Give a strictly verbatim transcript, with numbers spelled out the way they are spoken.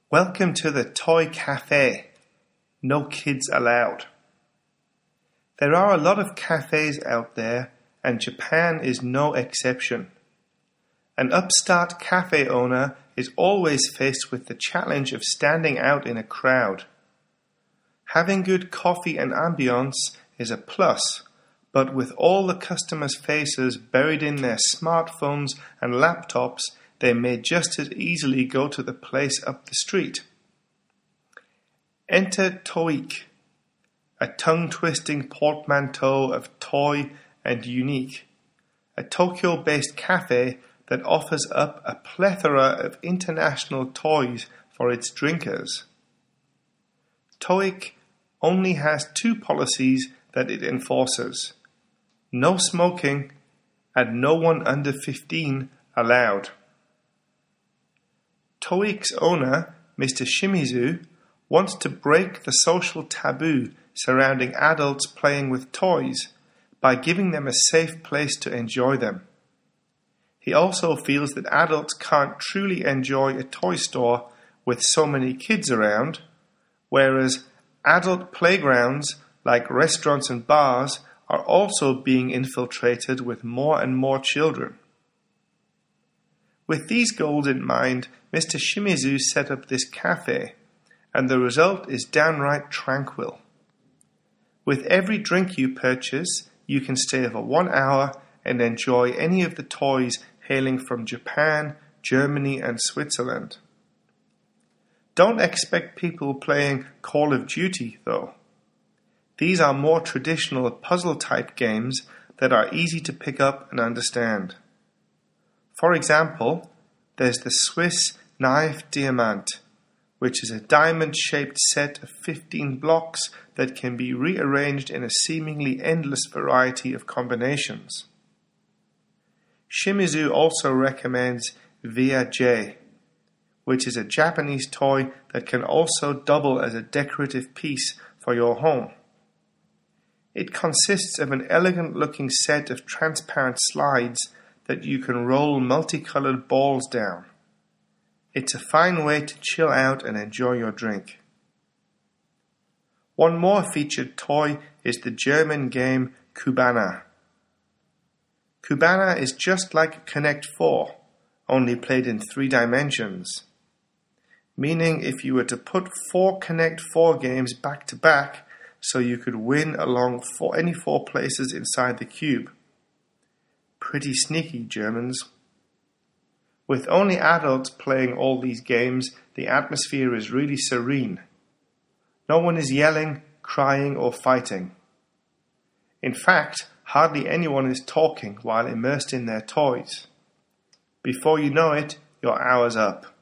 Welcome to the Toy Cafe. No kids allowed. There are a lot of cafes out there, and Japan is no exception. An upstart cafe owner is always faced with the challenge of standing out in a crowd. Having good coffee and ambience is a plus, but with all the customers' faces buried in their smartphones and laptops, they may just as easily go to the place up the street. Enter Toic, a tongue-twisting portmanteau of toy and unique, a Tokyo-based cafe that offers up a plethora of international toys for its drinkers. Toic only has two policies that it enforces: no smoking and no one under fifteen allowed. Toic's owner, Mister Shimizu, wants to break the social taboo surrounding adults playing with toys by giving them a safe place to enjoy them. He also feels that adults can't truly enjoy a toy store with so many kids around, whereas adult playgrounds like restaurants and bars are also being infiltrated with more and more children. With these goals in mind, Mister Shimizu set up this cafe, and the result is downright tranquil. With every drink you purchase, you can stay for one hour and enjoy any of the toys hailing from Japan, Germany, and Switzerland. Don't expect people playing Call of Duty, though. These are more traditional puzzle-type games that are easy to pick up and understand. For example, there's the Swiss Knife Diamant, which is a diamond-shaped set of fifteen blocks that can be rearranged in a seemingly endless variety of combinations. Shimizu also recommends Via J, which is a Japanese toy that can also double as a decorative piece for your home. It consists of an elegant-looking set of transparent slides that you can roll multicolored balls down. It's a fine way to chill out and enjoy your drink. One more featured toy is the German game Cubana. Cubana is just like Connect four, only played in three dimensions. Meaning if you were to put four Connect four games back to back, so you could win along four, any four places inside the cube. Pretty sneaky, Germans. With only adults playing all these games, the atmosphere is really serene. No one is yelling, crying, or fighting. In fact, hardly anyone is talking while immersed in their toys. Before you know it, your hour's up.